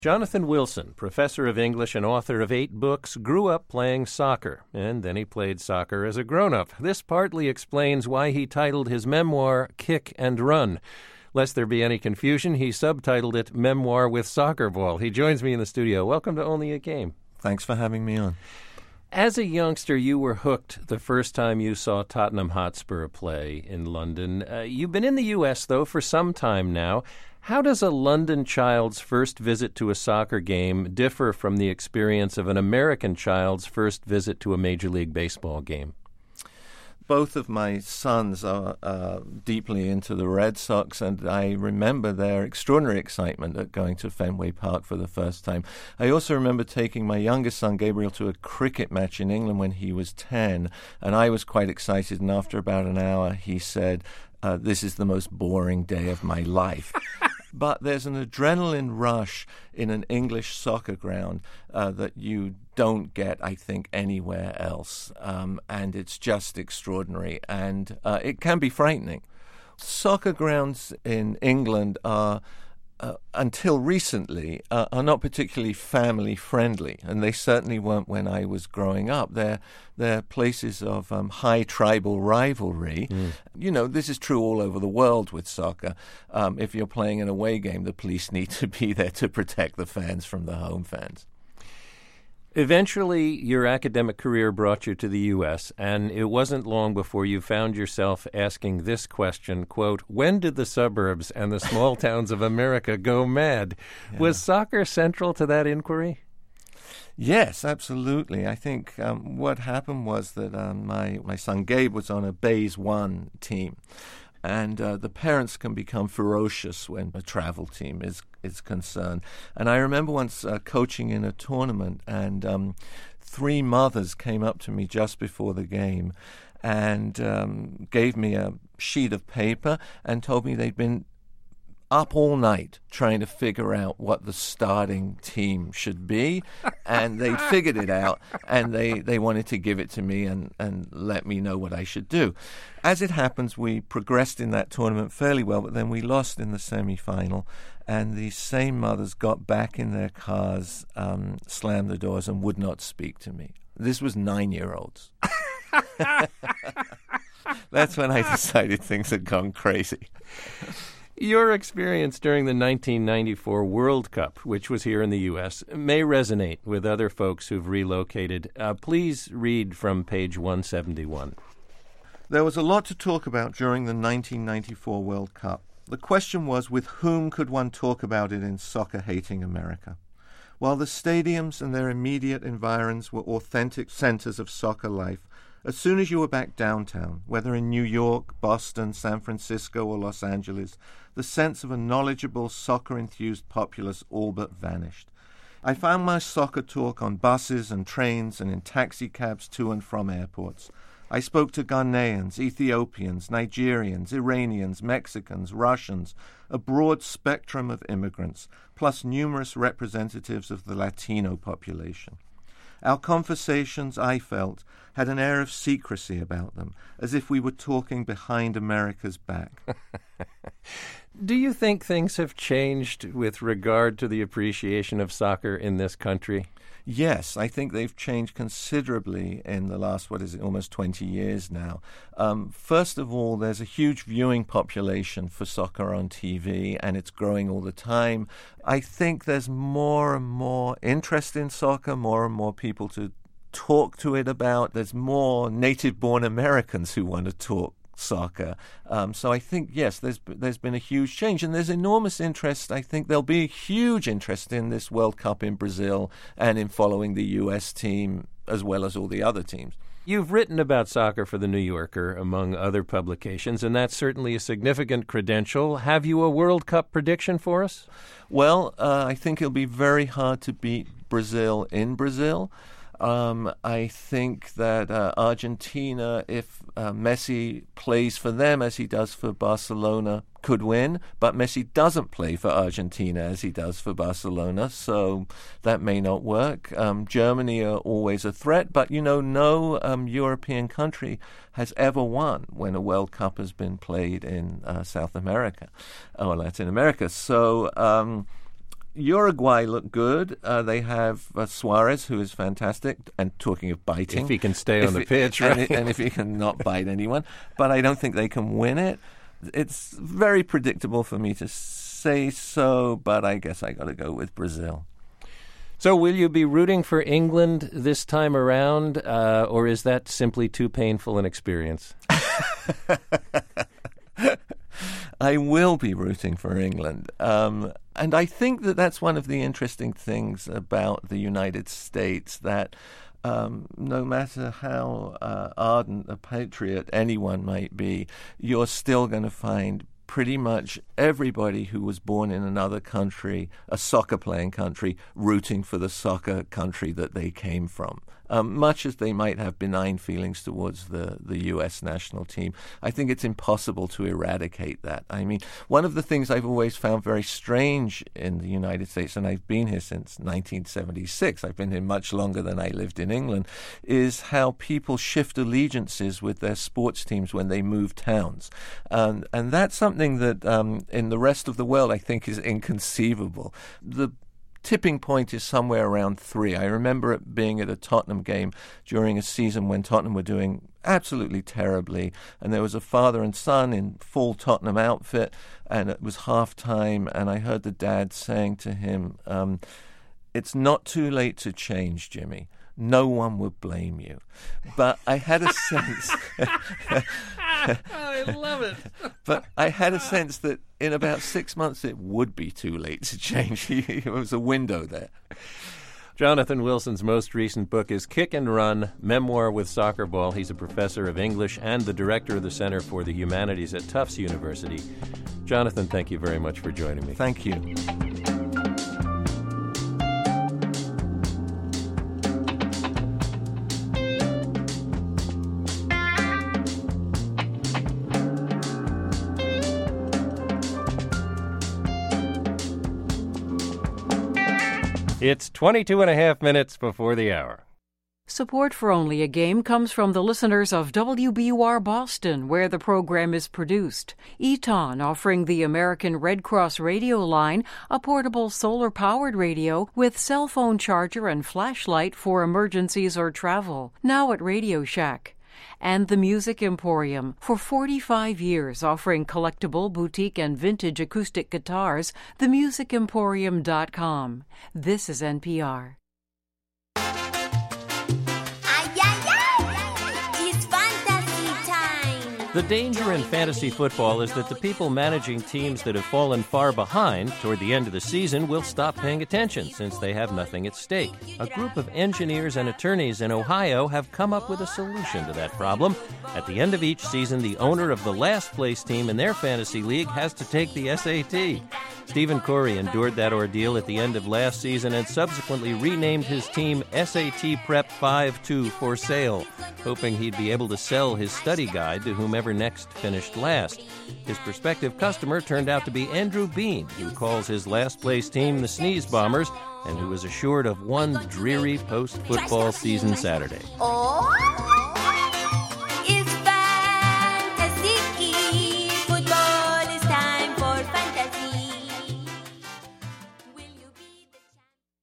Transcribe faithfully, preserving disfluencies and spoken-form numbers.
Jonathan Wilson, professor of English and author of eight books, grew up playing soccer, and then he played soccer as a grown-up. This partly explains why he titled his memoir Kick and Run. Lest there be any confusion, he subtitled it Memoir with Soccer Ball. He joins me in the studio. Welcome to Only a Game. Thanks for having me on. As a youngster, you were hooked the first time you saw Tottenham Hotspur play in London. Uh, you've been in the U S, though, for some time now. How does a London child's first visit to a soccer game differ from the experience of an American child's first visit to a Major League Baseball game? Both of my sons are uh, deeply into the Red Sox, and I remember their extraordinary excitement at going to Fenway Park for the first time. I also remember taking my youngest son, Gabriel, to a cricket match in England when he was ten, and I was quite excited, and after about an hour he said, uh, this is the most boring day of my life. But there's an adrenaline rush in an English soccer ground uh, that you don't get, I think, anywhere else. Um, and it's just extraordinary. And uh, it can be frightening. Soccer grounds in England are, uh, until recently, uh, are not particularly family-friendly. And they certainly weren't when I was growing up. They're, they're places of um, high tribal rivalry. Mm. You know, this is true all over the world with soccer. Um, if you're playing an away game, the police need to be there to protect the fans from the home fans. Eventually, your academic career brought you to the U S, and it wasn't long before you found yourself asking this question, quote, when did the suburbs and the small towns of America go mad? Yeah. Was soccer central to that inquiry? Yes, absolutely. I think um, what happened was that um, my, my son Gabe was on a Bays One team. And uh, the parents can become ferocious when a travel team is is concerned. And I remember once uh, coaching in a tournament, and um, three mothers came up to me just before the game and um, gave me a sheet of paper and told me they'd been up all night trying to figure out what the starting team should be, and they figured it out, and they, they wanted to give it to me and, and let me know what I should do. As it happens, we progressed in that tournament fairly well, but then we lost in the semi-final, and the same mothers got back in their cars, um, slammed the doors, and would not speak to me. This was nine-year-olds. That's when I decided things had gone crazy. Your experience during the nineteen ninety-four World Cup, which was here in the U S, may resonate with other folks who've relocated. Uh, please read from page one seventy-one. There was a lot to talk about during the nineteen ninety-four World Cup. The question was, with whom could one talk about it in soccer-hating America? While the stadiums and their immediate environs were authentic centers of soccer life, as soon as you were back downtown, whether in New York, Boston, San Francisco, or Los Angeles, the sense of a knowledgeable, soccer-enthused populace all but vanished. I found my soccer talk on buses and trains and in taxi cabs to and from airports. I spoke to Ghanaians, Ethiopians, Nigerians, Iranians, Mexicans, Russians, a broad spectrum of immigrants, plus numerous representatives of the Latino population. Our conversations, I felt, had an air of secrecy about them, as if we were talking behind America's back. Do you think things have changed with regard to the appreciation of soccer in this country? Yes, I think they've changed considerably in the last, what is it, almost twenty years now. Um, first of all, there's a huge viewing population for soccer on T V, and it's growing all the time. I think there's more and more interest in soccer, more and more people to talk to it about. There's more native-born Americans who want to talk soccer. Um, so I think, yes, there's there's been a huge change, and there's enormous interest. I think there'll be huge interest in this World Cup in Brazil and in following the U S team as well as all the other teams. You've written about soccer for The New Yorker, among other publications, and that's certainly a significant credential. Have you a World Cup prediction for us? Well, uh, I think it'll be very hard to beat Brazil in Brazil. Um, I think that uh, Argentina, if uh, Messi plays for them as he does for Barcelona, could win, but Messi doesn't play for Argentina as he does for Barcelona, so that may not work. Um, Germany are always a threat, but, you know, no um, European country has ever won when a World Cup has been played in uh, South America or Latin America. So um, Uruguay look good. Uh, they have uh, Suarez, who is fantastic, and talking of biting. If he can stay on the it, pitch, right? And, and if he can not bite anyone. But I don't think they can win it. It's very predictable for me to say so, but I guess I got to go with Brazil. So will you be rooting for England this time around, uh, or is that simply too painful an experience? I will be rooting for England. Um, and I think that that's one of the interesting things about the United States, that um, no matter how uh, ardent a patriot anyone might be, you're still going to find pretty much everybody who was born in another country, a soccer-playing country, rooting for the soccer country that they came from. Um, much as they might have benign feelings towards the, the U S national team, I think it's impossible to eradicate that. I mean, one of the things I've always found very strange in the United States, and I've been here since nineteen seventy-six, I've been here much longer than I lived in England, is how people shift allegiances with their sports teams when they move towns. Um, and that's something that um, in the rest of the world I think is inconceivable. The tipping point is somewhere around three. I remember it being at a Tottenham game during a season when Tottenham were doing absolutely terribly, and there was a father and son in full Tottenham outfit, and it was half-time, and I heard the dad saying to him, um, "It's not too late to change, Jimmy. No one would blame you." But I had a sense... I love it. But I had a sense that in about six months it would be too late to change. There was a window there. Jonathan Wilson's most recent book is Kick and Run, Memoir with Soccer Ball. He's a professor of English and the director of the Center for the Humanities at Tufts University. Jonathan, thank you very much for joining me. Thank you. It's twenty-two and a half minutes before the hour. Support for Only a Game comes from the listeners of W B U R Boston, where the program is produced. Eton, offering the American Red Cross radio line, a portable solar-powered radio with cell phone charger and flashlight for emergencies or travel, now at Radio Shack. And the Music Emporium, for forty-five years offering collectible, boutique, and vintage acoustic guitars, the music emporium dot com. This is N P R. The danger in fantasy football is that the people managing teams that have fallen far behind toward the end of the season will stop paying attention since they have nothing at stake. A group of engineers and attorneys in Ohio have come up with a solution to that problem. At the end of each season, the owner of the last place team in their fantasy league has to take the S A T. Stephen Corey endured that ordeal at the end of last season and subsequently renamed his team S A T Prep five two for sale, hoping he'd be able to sell his study guide to whomever next finished last. His prospective customer turned out to be Andrew Bean, who calls his last-place team the Sneeze Bombers, and who is assured of one dreary post-football season Saturday. Oh.